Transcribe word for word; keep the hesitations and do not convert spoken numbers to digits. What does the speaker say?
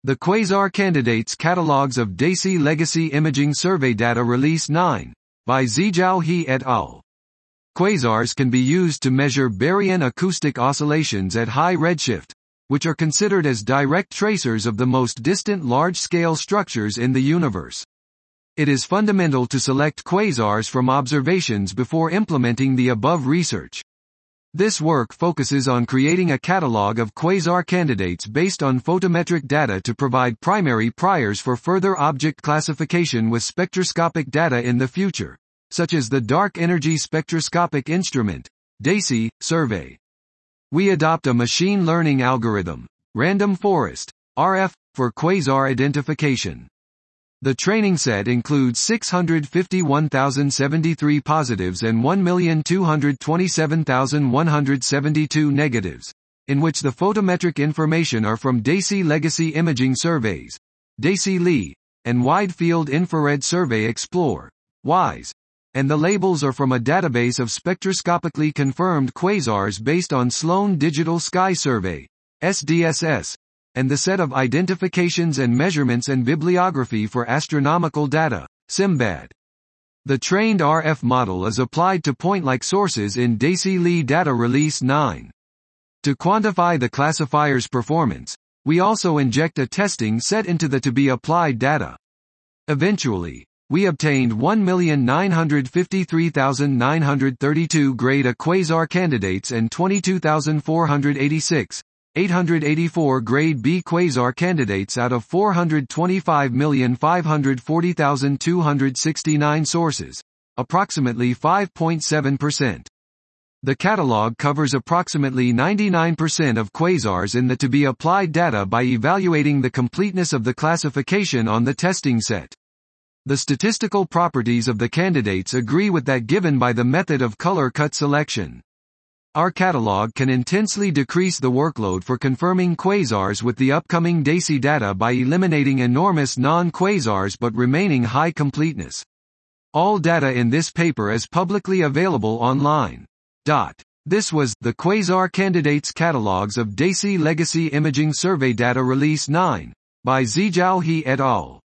The Quasar Candidates Catalogues of DESI Legacy Imaging Survey Data Release nine, by Zijiao He et al. Quasars can be used to measure baryon acoustic oscillations at high redshift, which are considered as direct tracers of the most distant large-scale structures in the universe. It is fundamental to select quasars from observations before implementing the above research. This work focuses on creating a catalog of quasar candidates based on photometric data to provide primary priors for further object classification with spectroscopic data in the future, such as the Dark Energy Spectroscopic Instrument, DESI, survey. We adopt a machine learning algorithm, Random Forest, R F, for quasar identification. The training set includes six hundred fifty-one thousand seventy-three positives and one million two hundred twenty-seven thousand one hundred seventy-two negatives, in which the photometric information are from DESI Legacy Imaging Surveys, DESI-L, and Wide Field Infrared Survey Explore, WISE, and the labels are from a database of spectroscopically confirmed quasars based on Sloan Digital Sky Survey, S D S S, and the set of identifications and measurements and bibliography for astronomical data, SIMBAD. The trained R F model is applied to point-like sources in DESI-L Data Release nine. To quantify the classifier's performance, we also inject a testing set into the to-be-applied data. Eventually, we obtained one million nine hundred fifty-three thousand nine hundred thirty-two grade A quasar candidates and twenty-two thousand four hundred eighty-six, eight hundred eighty-four grade B quasar candidates out of four hundred twenty-five million five hundred forty thousand two hundred sixty-nine sources, approximately five point seven percent. The catalog covers approximately ninety-nine percent of quasars in the to-be-applied data by evaluating the completeness of the classification on the testing set. The statistical properties of the candidates agree with that given by the method of color cut selection. Our catalog can intensely decrease the workload for confirming quasars with the upcoming DESI data by eliminating enormous non-quasars but remaining high completeness. All data in this paper is publicly available online. Dot. This was the Quasar Candidates Catalogues of DESI Legacy Imaging Survey Data Release nine, by Zijiao He et al.